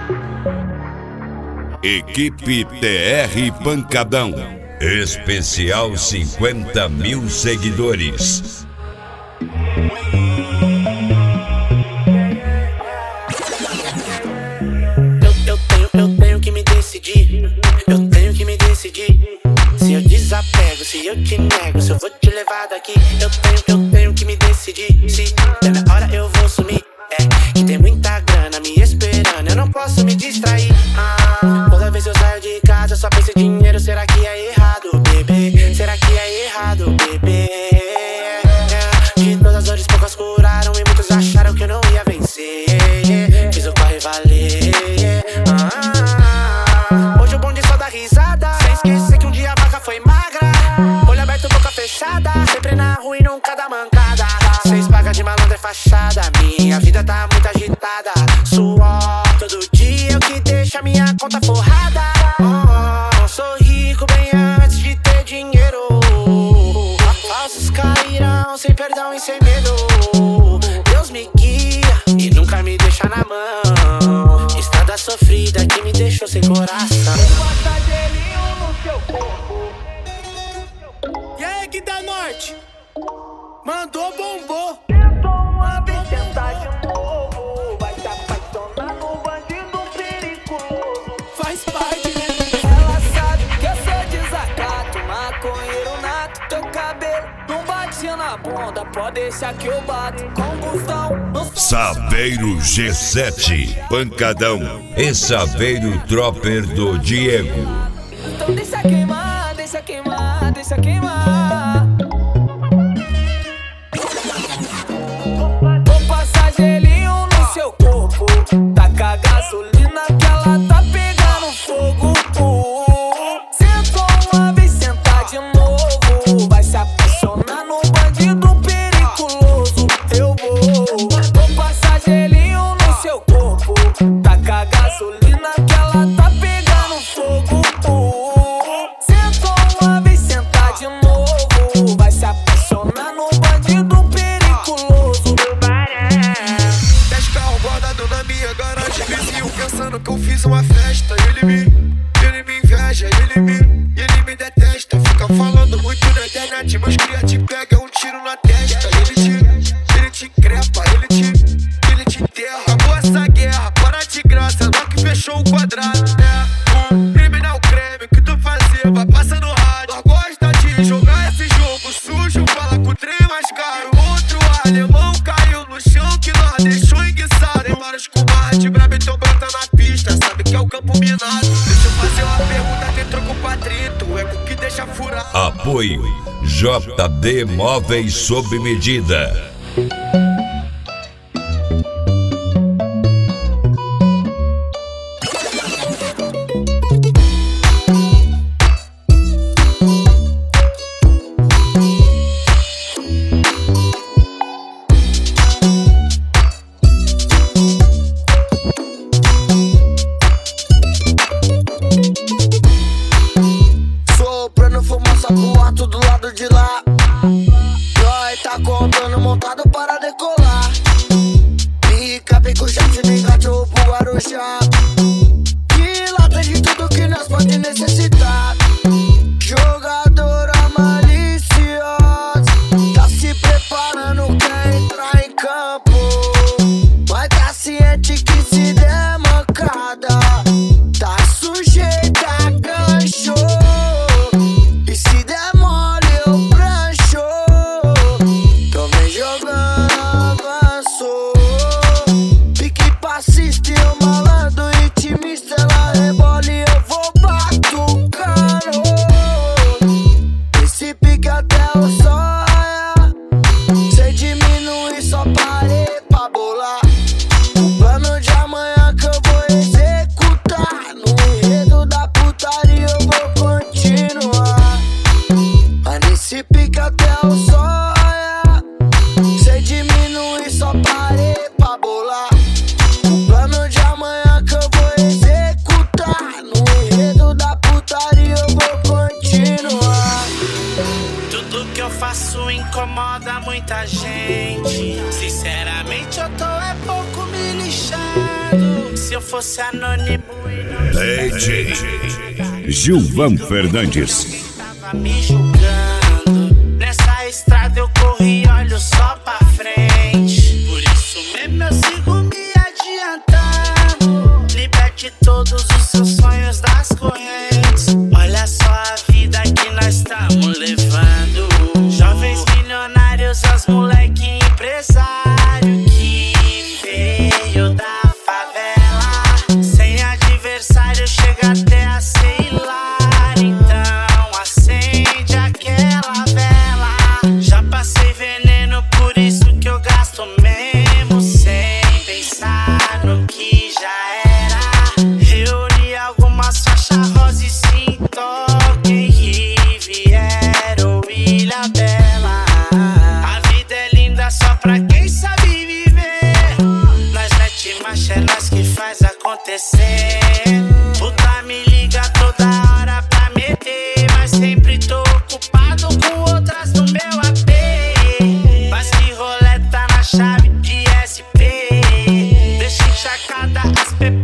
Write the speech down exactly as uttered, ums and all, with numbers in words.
Equipe T R Pancadão. Especial cinquenta mil seguidores. Eu, eu tenho, eu tenho que me decidir. Eu tenho que me decidir. Se eu desapego, se eu te nego, se eu vou te levar daqui. Eu tenho, eu tenho que me decidir. Se der minha hora eu vou sumir. É que tem muita grana me esperando, eu não posso me distrair. Ah, toda vez eu saio de casa, só penso em dinheiro. Será que é errado, bebê? Será que é errado, bebê? É, de todas as dores poucas curaram e muitos acharam que eu não ia vencer. Fiz o corre valer. Ah, hoje o bonde só dá risada, sem esquecer que um dia a vaca foi magra. Olho aberto, boca fechada, sempre na rua e nunca dá mancada. Cês pagam de malandro é fachada, minha vida tá muito agitada. Suor todo dia, o que deixa minha conta forrada. Oh, sou rico bem antes de ter dinheiro. Falsos cairão sem perdão e sem medo. Deus me guia e nunca me deixa na mão. Estrada sofrida que me deixou sem coração. Bota gelinho no seu corpo. E aí, que da norte? Mandou, bombou. Uma vez tentar de novo, vai se apaixonar no bandido perigoso. Faz parte, né? Ela sabe que eu sou desacato, maconheiro nato. Teu cabelo não bate na bunda, pode deixar que eu bato. Combustão no Saveiro G sete Pancadão e Saveiro Tropper do Diego. Então deixa queimar, deixa queimar, deixa queimar. Vou passar gelinho no seu corpo, taca gasolina que ela tá pegando fogo. Sentou uma vez, sentar de novo, vai se apaixonar no bandido periculoso. Eu vou, vou passar gelinho no seu corpo, taca gasolina que ela tá pegando fogo. Sentou uma vez, sentar de novo, vai se apaixonar no bandido periculoso. Dez carros guardados na minha garagem, vizinho pensando que eu fiz uma festa. Ele me, ele me inveja, ele me, ele me detesta. Fica falando muito na internet, meus cria te pega um tiro na testa. Ele te, ele te crepa, ele te, ele te enterra. Acabou essa guerra, para de graça, não que fechou o quadrado. É um criminal creme que tu fazia, vai passar no rádio. Nós gosta de jogar esse jogo sujo, fala com o trem mais caro. Outro alemão caiu no chão que nós deixou enguiçado. Tem vários comadres de brabo, então brota na pista, sabe que é o campo minado. Deixa eu fazer uma pergunta, tem troco pra trito, é com que deixa furar. Apoio J D Móveis sob medida. Soprando fumaça pro alto do lado de lá. Nós tá contando montado para decolar. Pica, pica o chat, nem gato pro Guarujá. Que lá tem de tudo que nós pode necessitar. Jogadora maliciosa, tá se preparando, quer entrar em campo. Mas tá ciente que se der mancada, tá sujeita a gancho. E se der mole eu prancho. Tô me jogando, avançou. Pique passista e o malandro intimista. Ela rebola e eu vou batucando. Esse pique até o sonha. Sem diminuir, só parei pra bolar. O plano de amanhã se eu fosse anônimo e não D J Gilvan Fernandes. tava me julgando. Nessa estrada eu corri, olho só pra frente. Por isso mesmo eu sigo me adiantando. Liberte todos os seus sonhos das correntes. Olha só a vida que nós estamos levando. Jovens milionários, as moleque empresário que veio da favela. Sem adversário chega até a celular. Então acende aquela vela. Já passei veneno, por isso que eu gasto mesmo sem pensar no que já era. Reuni algumas faixas rosa e sim toquem Riviera ou Ilha Bela. A vida é linda só pra quem sabe viver. Nós mete marcha, é nós que faz acontecer. Puta me liga toda hora pra meter, mas sempre tô ocupado com outras no meu A P. Faz que roleta na chave de S P. Deixa encharcada as P P.